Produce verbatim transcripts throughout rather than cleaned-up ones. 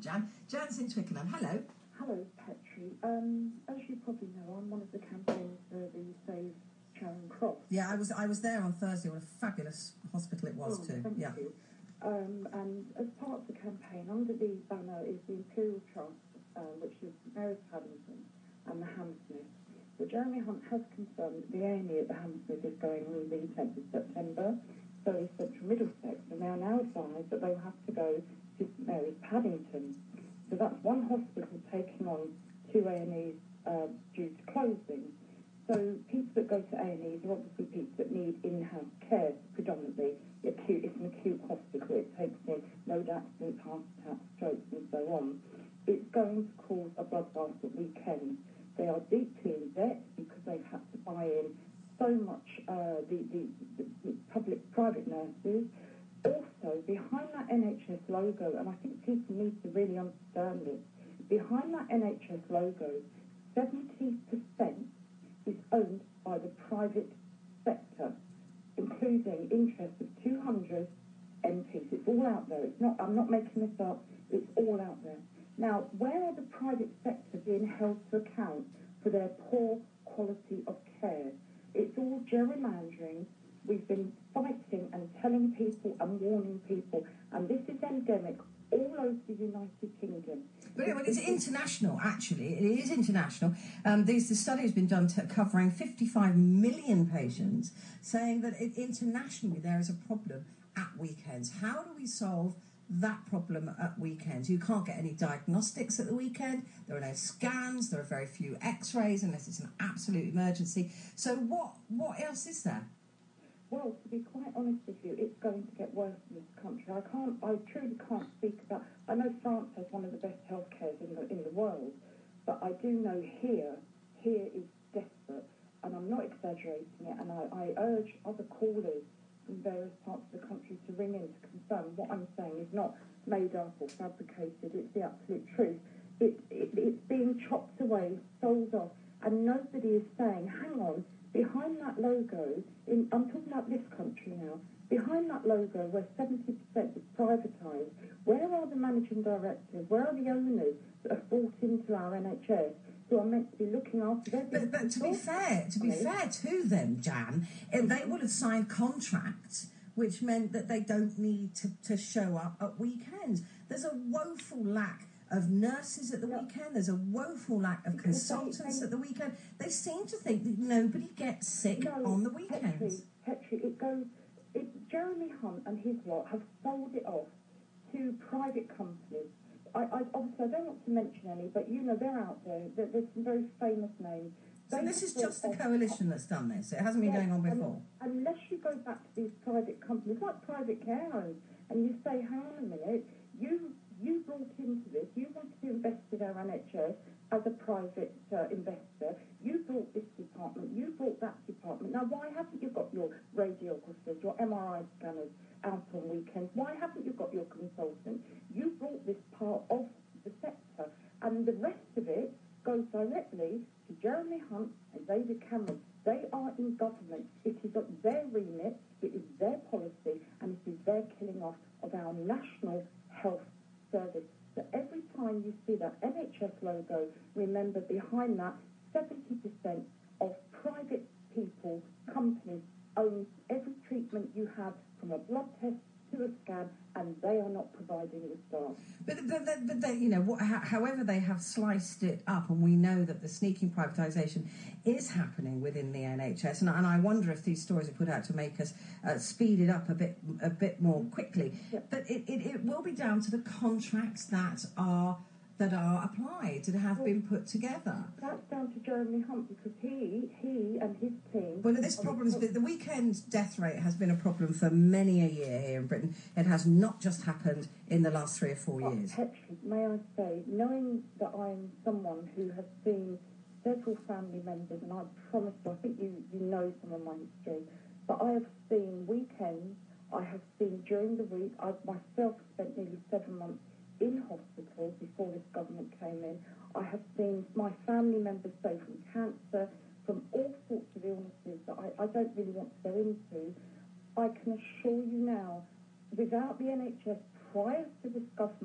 Jan. Jan's in Twickenham. Hello. Hello, Petrie. Um, as you probably know, I'm one of the campaigners for the Save Charing Cross. Yeah, I was I was there on Thursday. What a fabulous hospital it was oh, too. Thank yeah. you. Um, and as part of the campaign, under the banner is the Imperial Trust, uh, which is Mary Paddington and the Hammersmith. So Jeremy Hunt has confirmed that the A and E at the Hammersmith is going on the tenth of September. So is Central Middlesex, and they are now advised that they'll have to go to Mary Paddington. So that's one hospital taking on two A and Es uh, due to closing. So people that go to A and Es are obviously people that need in-house care predominantly. Acute, it's an acute hospital. It takes in road accidents, heart attacks, strokes and so on. It's going to cause a bloodbath at weekends. They are deeply in debt because they've had to buy in so much uh, the, the, the public private nurses. Also, behind that N H S logo, and I think people need to really understand this, behind that N H S logo, seventy percent is owned by the private sector, including interest of two hundred M Ps. It's all out there. It's not. I'm not making this up. It's all out there. Now, where are the private sector being held to account for their poor quality of care? It's all gerrymandering. We've been fighting and telling people and warning people, and this is endemic all over the United Kingdom. But it, it's international, actually. It is international. Um, there's, the study has been done to, covering fifty-five million patients, saying that it, internationally there is a problem at weekends. How do we solve that problem at weekends? You can't get any diagnostics at the weekend. There are no scans. There are very few X-rays unless it's an absolute emergency. So what what else is there? Well, to be quite honest with you, it's going to get worse in this country. I can't, I truly can't speak about. I know France has one of the best healthcares in the in the world, but I do know here, here is desperate, and I'm not exaggerating it. And I, I urge other callers from various parts of the country to ring in to confirm what I'm saying is not made up or fabricated. It's the absolute truth. It, it it's being chopped away, sold off, and nobody is saying, hang on. Behind that logo, in, I'm talking about this country now, behind that logo where seventy percent is privatised, where are the managing directors, where are the owners that have bought into our N H S who are meant to be looking after their But, but to be fair, to be fair to them, Jan, they will have signed contracts which meant that they don't need to, to show up at weekends. There's a woeful lack of nurses at the yeah. weekend. There's a woeful lack of because consultants they, they, at the weekend. They seem to think that nobody gets sick no, on the weekends. Petrie, Petrie, it goes. It, Jeremy Hunt and his lot have sold it off to private companies. I, I obviously I don't want to mention any, but you know they're out there. There there's some very famous names. So they this is just the coalition that's done this. It hasn't been yeah, going on before. And, unless you go back to these private companies, like private care homes, and you say, hang on a minute, you. You brought into this, you wanted to invest in our N H S as a private uh, investor. You brought this department, you brought that department. Now, why haven't you got your radiographers, your M R I scanners out on weekends? Why haven't you got your consultant? You brought this part of the sector, and the rest of it goes directly to Jeremy Hunt and David Cameron. They are in government. It is their remit, it is their policy, and it is their killing off of our national health service. So every time you see that N H S logo, remember behind that seventy percent of private people, companies own every treatment you have, from a blood test to a scan, and they are not providing the staff. But, but, but, but they, you know, what, however they have sliced it up, and we know that the sneaking privatisation is happening within the N H S, and, and I wonder if these stories are put out to make us uh, speed it up a bit, a bit more quickly. Yep. But it, it, it will be down to the contracts that are that are applied, that have well, been put together. That's down to Jeremy Hunt, because he, he and his team... Well, this problem's been, the weekend death rate has been a problem for many a year here in Britain. It has not just happened in the last three or four but years. Petrie, may I say, knowing that I'm someone who has seen several family members, and I promise you, I think you, you know some of my history, but I have seen weekends, I have seen during the week, I've myself spent nearly seven months in hospital before this government came in. I have seen my family members say from cancer, from all sorts of illnesses that I, I don't really want to go into. I can assure you now, without the N H S prior to this government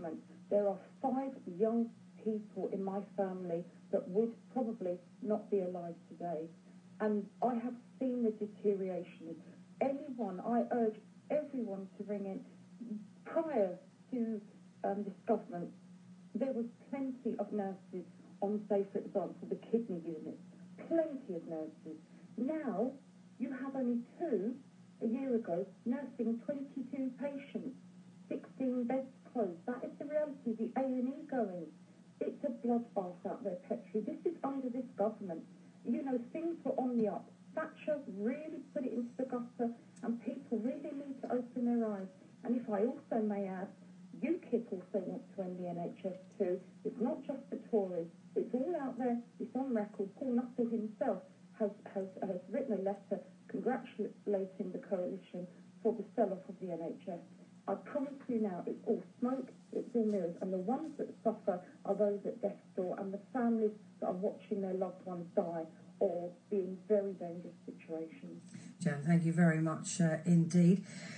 There are five young people in my family that would probably not be alive today. And I have seen the deterioration. Anyone, I urge everyone to ring in. Prior to um, this government, there was plenty of nurses on, say, for example, the kidney unit. Plenty of nurses. Now, you have only two, a year ago, nursing twenty-two patients, sixteen beds closed. That is the reality, the A and E going. It's a bloodbath out there, Petrie. This is under this government. You know, things were on the up. Thatcher really put it into the gutter, and people really need to open their eyes. And if I also may add, UKIP also wants to end the N H S too. It's not just the Tories. It's all out there. It's on record. Paul Nuttall himself has, has, has written a letter congratulating the coalition for the sell-off of the N H S. I promise you now, it's all smoke, it's all mirrors, and the ones that suffer are those at death's door and the families that are watching their loved ones die or be in very dangerous situations. Jan, thank you very much uh, indeed.